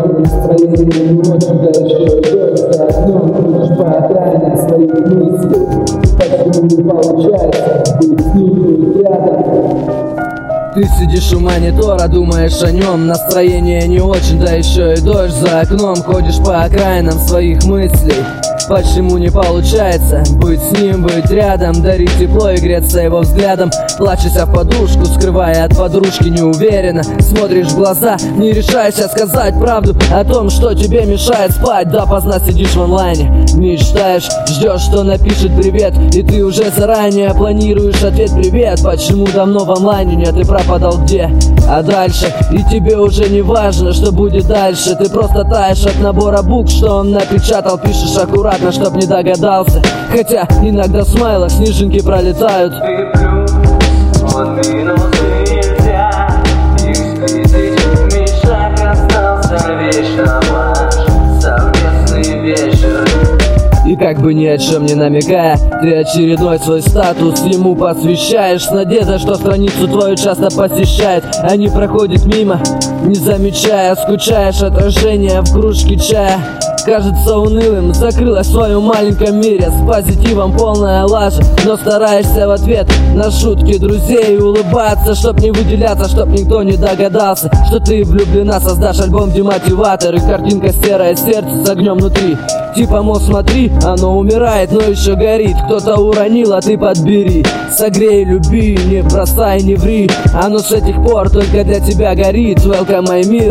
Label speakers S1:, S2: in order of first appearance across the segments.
S1: настроение не очень, да еще дождь за окном, крутишь по окраине своих мыслей. Почему не получается быть с ним, быть рядом?
S2: Ты сидишь у монитора, думаешь о нем, настроение не очень, да еще и дождь за окном. Ходишь по окраинам своих мыслей. Почему не получается быть с ним, быть рядом, дарить тепло и греться его взглядом? Плачешься в подушку, скрывая от подружки неуверенно. Смотришь в глаза, не решаешься сказать правду о том, что тебе мешает спать. Допоздна сидишь в онлайне, мечтаешь, ждешь, что напишет привет, и ты уже заранее планируешь ответ привет. Почему давно в онлайне нет, ты пропадал где? А дальше? И тебе уже не важно, что будет дальше. Ты просто таешь от набора букв, что он напечатал. Пишешь аккуратно, чтоб не догадался. Хотя иногда в смайлах снежинки пролетают.
S3: Ты плюс, он минус, и нельзя их сблизить. В шаг остался вечно ваш совместный вечер.
S2: И как бы ни о чем не намекая, ты очередной свой статус ему посвящаешь, с надеждой, что страницу твою часто посещает, а не проходит мимо, не замечая. Скучаешь отражение в кружке чая. Кажется унылым, закрылась в своем маленьком мире, с позитивом полная лажа, но стараешься в ответ на шутки друзей улыбаться, чтоб не выделяться, чтоб никто не догадался, что ты влюблена. Создашь альбом демотиватор и картинка серое сердце с огнем внутри. Типа, мол, смотри, оно умирает, но еще горит. Кто-то уронил, а ты подбери. Согрей, люби, не бросай, не ври. Оно с этих пор только для тебя горит. Welcome, my мир.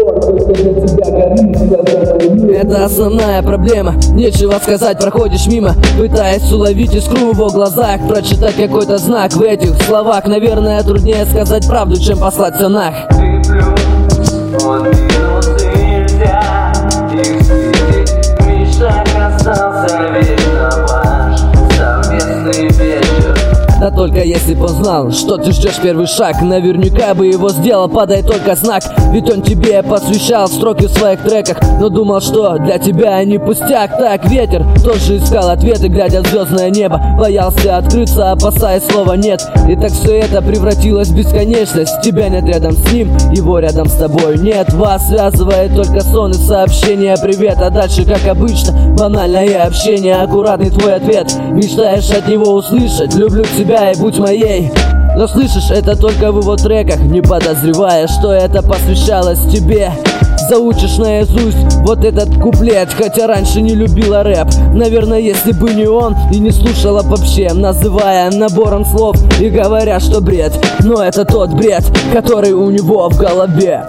S2: Это основная проблема. Нечего сказать, проходишь мимо, пытаясь уловить искру в его глазах, прочитать какой-то знак в этих словах. Наверное, труднее сказать правду, чем послать все нах.
S3: Ты плюс, он минус, и нельзя их сблизить. В шаг остался вечно ваш совместный вечер.
S2: Да только если б он знал, что ты ждешь первый шаг, наверняка бы его сделал, падай только знак. Ведь он тебе посвящал строки в своих треках, но думал, что для тебя не пустяк. Так ветер тоже искал ответы, глядя в звездное небо, боялся открыться, опасаясь слова нет. И так все это превратилось в бесконечность. Тебя нет рядом с ним, его рядом с тобой нет. Вас связывает только сон и сообщение привет, а дальше, как обычно, банальное общение, аккуратный твой ответ. Мечтаешь от него услышать: люблю тебя и будь моей. Но слышишь это только в его треках, не подозревая, что это посвящалось тебе. Заучишь наизусть вот этот куплет, хотя раньше не любила рэп. Наверное, если бы не он и не слушала вообще, называя набором слов и говоря, что бред. Но это тот бред, который у него в голове.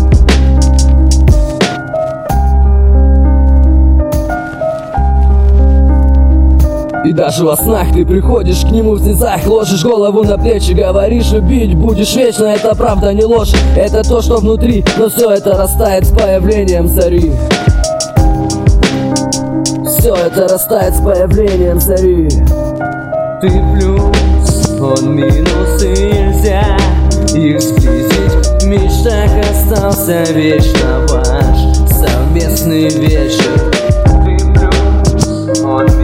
S2: И даже во снах ты приходишь к нему в слезах, ложишь голову на плечи, говоришь: любить будешь вечно. Это правда, не ложь, это то, что внутри, но все это растает с появлением зари. Все это растает с появлением зари.
S3: Ты плюс, он минус, и нельзя их сблизить. В мечтах остался вечно ваш совместный вечер. Ты плюс, он минус.